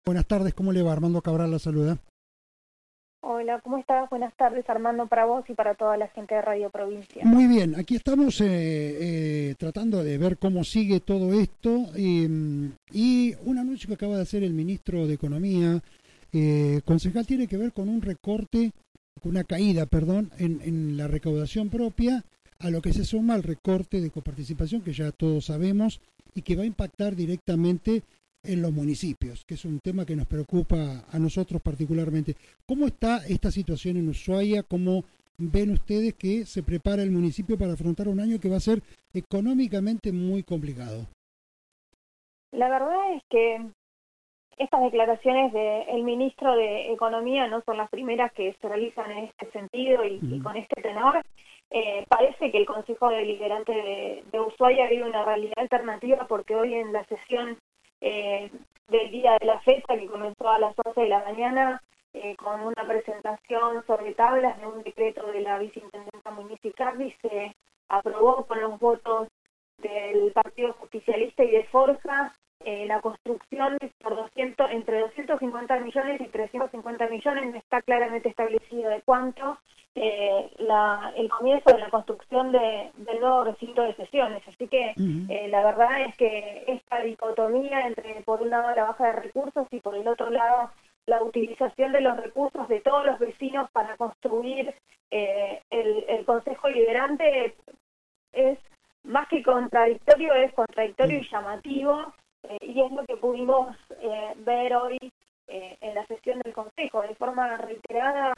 Buenas tardes, ¿cómo le va? Armando Cabral la saluda. Hola, ¿cómo estás? Buenas tardes, Armando, para vos y para toda la gente de Radio Provincia. Muy bien, aquí estamos tratando de ver cómo sigue todo esto y un anuncio que acaba de hacer el ministro de Economía, concejal, tiene que ver con un recorte, con una caída, perdón, en la recaudación propia, a lo que se suma el recorte de coparticipación que ya todos sabemos y que va a impactar directamente en los municipios, que es un tema que nos preocupa a nosotros particularmente. ¿Cómo está esta situación en Ushuaia? ¿Cómo ven ustedes que se prepara el municipio para afrontar un año que va a ser económicamente muy complicado? La verdad es que estas declaraciones del ministro de Economía no son las primeras que se realizan en este sentido y con este tenor. Parece que el Consejo Deliberante de Ushuaia vive una realidad alternativa porque hoy en la sesión del día de la fecha, que comenzó a las 11 de la mañana, con una presentación sobre tablas de un decreto de la viceintendenta municipal, se aprobó con los votos del Partido Justicialista y de Forja la construcción por entre 250 millones y 350 millones. No está claramente establecido de cuánto, el comienzo de la construcción del nuevo recinto de sesiones. Así que la verdad es que esta dicotomía entre, por un lado, la baja de recursos y por el otro lado, la utilización de los recursos de todos los vecinos para construir el Consejo Deliberante es más que contradictorio, es contradictorio y llamativo, y es lo que pudimos ver hoy en la sesión del Consejo. De forma reiterada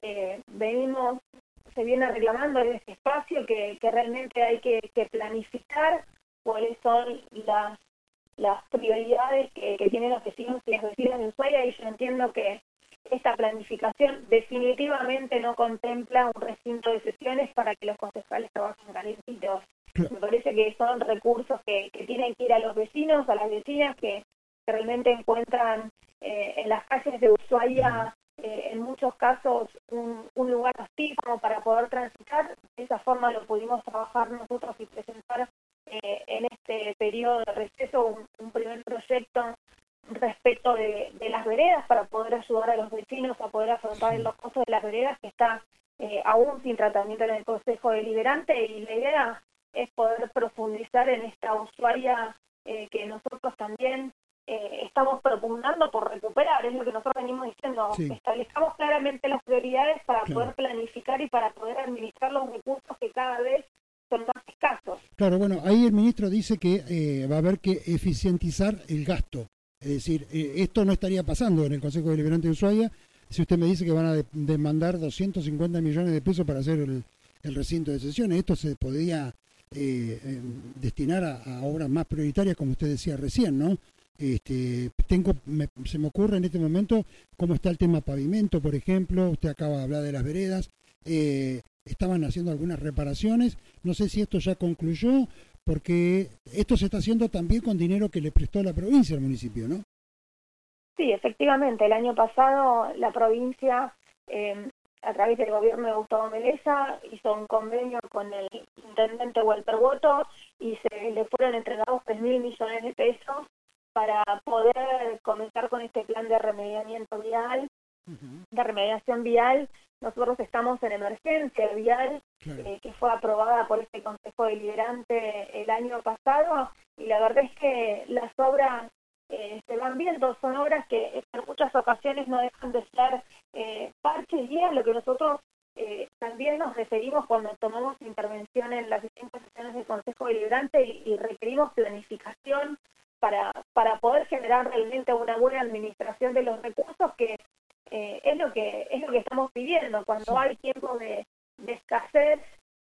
se viene reclamando en este espacio que realmente hay que planificar cuáles son las prioridades que tienen los vecinos y las vecinas de Ushuaia, y yo entiendo que esta planificación definitivamente no contempla un recinto de sesiones para que los concejales trabajen calentitos. Me parece que son recursos que tienen que ir a los vecinos, a las vecinas que realmente encuentran en las calles de Ushuaia, en muchos casos, un lugar hostil como para poder transitar. De esa forma lo pudimos trabajar nosotros y presentar en este periodo de receso un primer proyecto respecto de las veredas para poder ayudar a los vecinos a poder afrontar los costos de las veredas, que está aún sin tratamiento en el Consejo Deliberante, y la idea es poder profundizar en esta Ushuaia que nosotros también estamos propugnando por recuperar. Es lo que nosotros venimos diciendo, establezcamos claramente las prioridades para poder planificar y para poder administrar los recursos que cada vez son más escasos. Claro, bueno, ahí el ministro dice que va a haber que eficientizar el gasto. Es decir, esto no estaría pasando en el Consejo Deliberante de Ushuaia si usted me dice que van a demandar 250 millones de pesos para hacer el recinto de sesiones. Esto se podría destinar a obras más prioritarias, como usted decía recién, ¿no? Se me ocurre en este momento cómo está el tema pavimento, por ejemplo. Usted acaba de hablar de las veredas. Estaban haciendo algunas reparaciones. No sé si esto ya concluyó, porque esto se está haciendo también con dinero que le prestó la provincia al municipio, ¿no? Sí, efectivamente. El año pasado la provincia, a través del gobierno de Gustavo Meleza, hizo un convenio con el intendente Walter Boto y se le fueron entregados 3.000 millones de pesos para poder comenzar con este plan de remediamiento vial, de remediación vial. Nosotros estamos en emergencia vial, que fue aprobada por este Consejo Deliberante el año pasado, y la verdad es que las obras se van viendo, son obras que en muchas ocasiones no dejan de ser parches, y es lo que nosotros también nos referimos cuando tomamos intervención en las distintas sesiones del Consejo Deliberante y requerimos planificación para poder generar realmente una buena administración de los recursos, que es lo que estamos pidiendo cuando hay tiempo de escasez,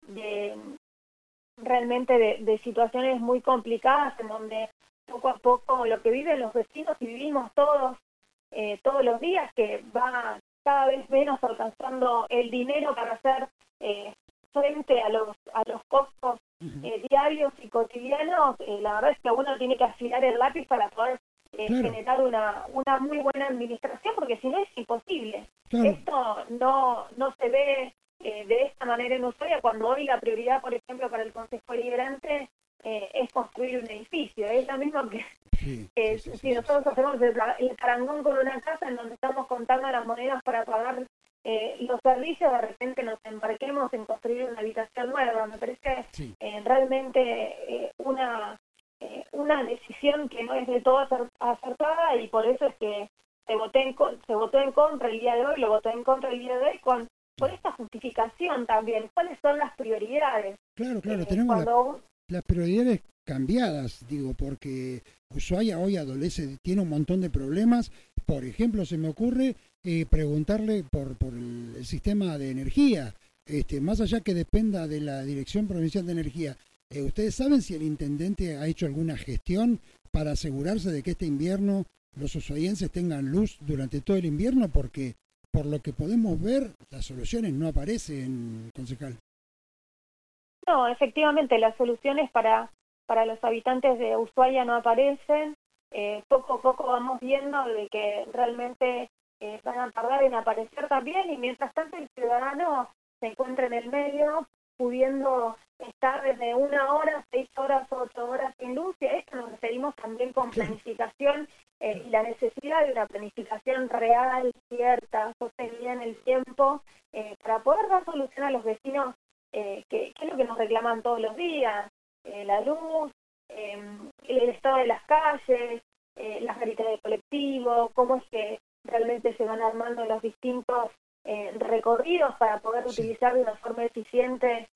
realmente de situaciones muy complicadas, en donde poco a poco lo que viven los vecinos y vivimos todos los días, que va cada vez menos alcanzando el dinero para hacer frente a los costos diarios y cotidianos. La verdad es que uno tiene que afilar el lápiz para poder generar una muy buena administración, porque si no es imposible. Esto no se ve de esta manera en Ushuaia, cuando hoy la prioridad, por ejemplo, para el Consejo Deliberante es construir un edificio. Es lo mismo que, Sí, si nosotros hacemos el parangón con una casa en donde estamos contando las monedas para pagar los servicios, de repente nos embarquemos en construir una habitación nueva. Me parece sí. realmente una decisión que no es de todo acertada, y por eso es que se votó en contra el día de hoy, lo votó en contra el día de hoy por esta justificación también. ¿Cuáles son las prioridades? Claro, tenemos las prioridades cambiadas, digo, porque Ushuaia hoy tiene un montón de problemas. Por ejemplo, se me ocurre preguntarle por el sistema de energía, más allá que dependa de la Dirección Provincial de Energía. ¿Ustedes saben si el intendente ha hecho alguna gestión para asegurarse de que este invierno los ushuaienses tengan luz durante todo el invierno? Porque por lo que podemos ver, las soluciones no aparecen, concejal. No, efectivamente, las soluciones para los habitantes de Ushuaia no aparecen. Poco a poco vamos viendo de que realmente van a tardar en aparecer también, y mientras tanto el ciudadano se encuentra en el medio, pudiendo estar desde 1 hora, 6 horas, 8 horas sin luz. Y a esto nos referimos también con planificación, y la necesidad de una planificación real, cierta, sostenida en el tiempo, para poder dar solución a los vecinos, que es lo que nos reclaman todos los días: la luz, el estado de las calles, las garitas de colectivo, cómo es que realmente se van armando los distintos recorridos para poder utilizar de una forma eficiente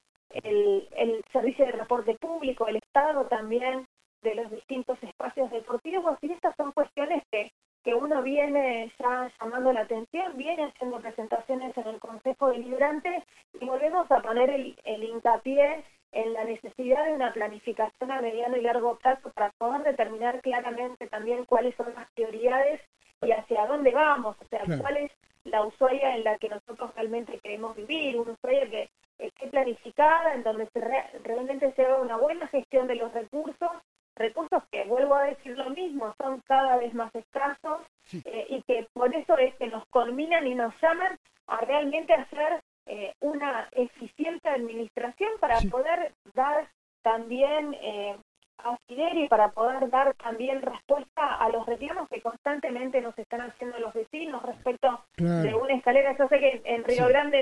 el servicio de transporte público, el estado también de los distintos espacios deportivos. Y estas son cuestiones que uno viene ya llamando la atención, viene haciendo presentaciones en el Consejo Deliberante, y volvemos a poner el hincapié en la necesidad de una planificación a mediano y largo plazo para poder determinar claramente también cuáles son las prioridades y hacia dónde vamos, o sea, cuál es la Ushuaia en la que nosotros realmente queremos vivir, una Ushuaia que esté planificada, en donde realmente se haga una buena gestión de los recursos que, vuelvo a decir lo mismo, son cada vez más escasos, y que por eso es que nos culminan y nos llaman a realmente hacer una eficiente administración para poder dar también asidero, y para poder dar también respuesta a los reclamos que constantemente nos están haciendo los vecinos respecto de una escalera. Yo sé que en Río Grande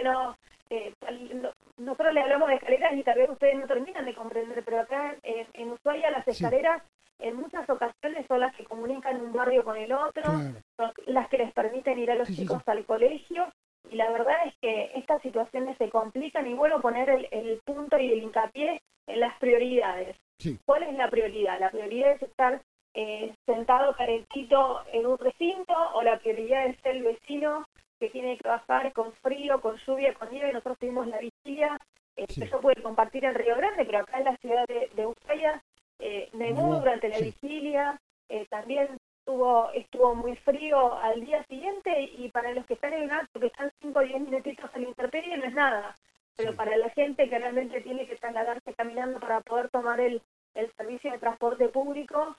nosotros le hablamos de escaleras y tal vez ustedes no terminan de comprender, pero acá en Ushuaia las escaleras en muchas ocasiones son las que comunican un barrio con el otro, son las que les permiten ir a los chicos al colegio. Y la verdad es que estas situaciones se complican, y bueno, poner el punto y el hincapié en las prioridades. ¿Cuál es la prioridad? La prioridad es estar sentado calentito en un recinto, o la prioridad es el vecino que tiene que bajar con frío, con lluvia, con nieve. Nosotros tuvimos la vigilia, eso puede compartir en Río Grande, pero acá en la ciudad de Ushuaia nevó durante la vigilia, también estuvo muy frío al día siguiente, y para los que están en un acto, que están 5 o 10 minutitos a la intemperie, no es nada, pero para la gente que realmente tiene que trasladarse caminando para poder tomar el servicio de transporte público,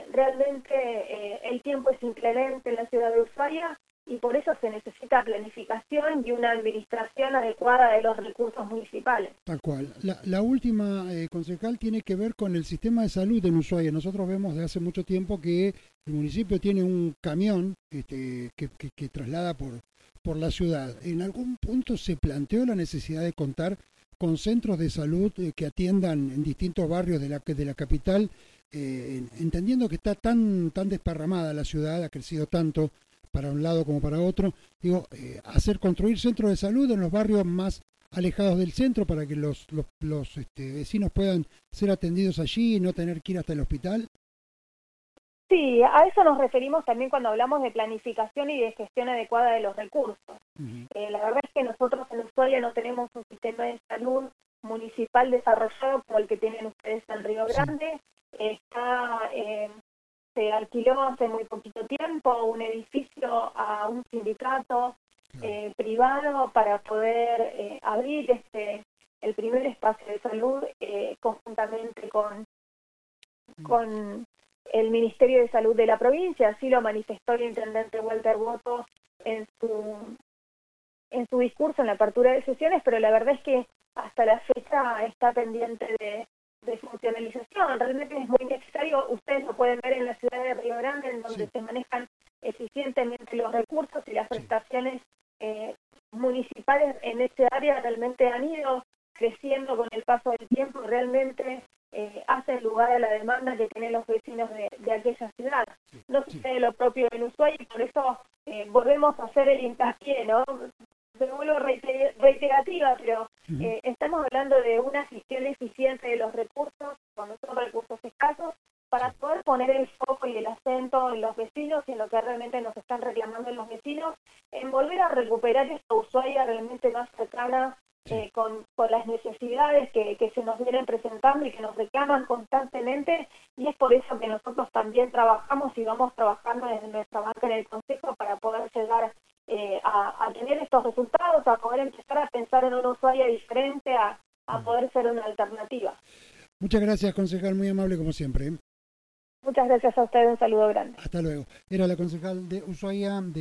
realmente el tiempo es inclemente en la ciudad de Ushuaia, y por eso se necesita planificación y una administración adecuada de los recursos municipales. Tal cual. La última, concejal, tiene que ver con el sistema de salud en Ushuaia. Nosotros vemos desde hace mucho tiempo que el municipio tiene un camión que traslada por la ciudad. ¿En algún punto se planteó la necesidad de contar con centros de salud que atiendan en distintos barrios de la capital, entendiendo que está tan desparramada la ciudad, ha crecido tanto para un lado como para otro? Digo, construir centros de salud en los barrios más alejados del centro para que los vecinos puedan ser atendidos allí y no tener que ir hasta el hospital. Sí, a eso nos referimos también cuando hablamos de planificación y de gestión adecuada de los recursos. La verdad es que nosotros en Ushuaia no tenemos un sistema de salud municipal desarrollado como el que tienen ustedes en Río Grande. Se alquiló hace muy poquito tiempo un edificio a un sindicato privado para poder abrir el primer espacio de salud, conjuntamente con el Ministerio de Salud de la provincia. Así lo manifestó el intendente Walter Boto en su discurso en la apertura de sesiones, pero la verdad es que hasta la fecha está pendiente de funcionalización. Realmente es muy necesario, ustedes lo pueden ver en la ciudad de Río Grande, en donde se manejan eficientemente los recursos y las prestaciones municipales en ese área realmente han ido creciendo con el paso del tiempo, realmente hacen lugar a la demanda que tienen los vecinos de aquella ciudad. No sucede lo propio en Ushuaia y por eso volvemos a hacer el hincapié, ¿no? Me vuelvo reiterativa, pero estamos hablando de una gestión eficiente de los recursos, cuando son recursos escasos, para poder poner el foco y el acento en los vecinos y en lo que realmente nos están reclamando los vecinos, en volver a recuperar esta Ushuaia realmente más cercana, con las necesidades que se nos vienen presentando y que nos reclaman constantemente, y es por eso que nosotros también trabajamos y vamos trabajando desde nuestra banca en el Consejo para poder llegar a tener estos resultados, a poder empezar a pensar en una Ushuaia diferente, a poder ser una alternativa. Muchas gracias, concejal, muy amable como siempre. Muchas gracias a ustedes, un saludo grande. Hasta luego. Era la concejal de Ushuaia.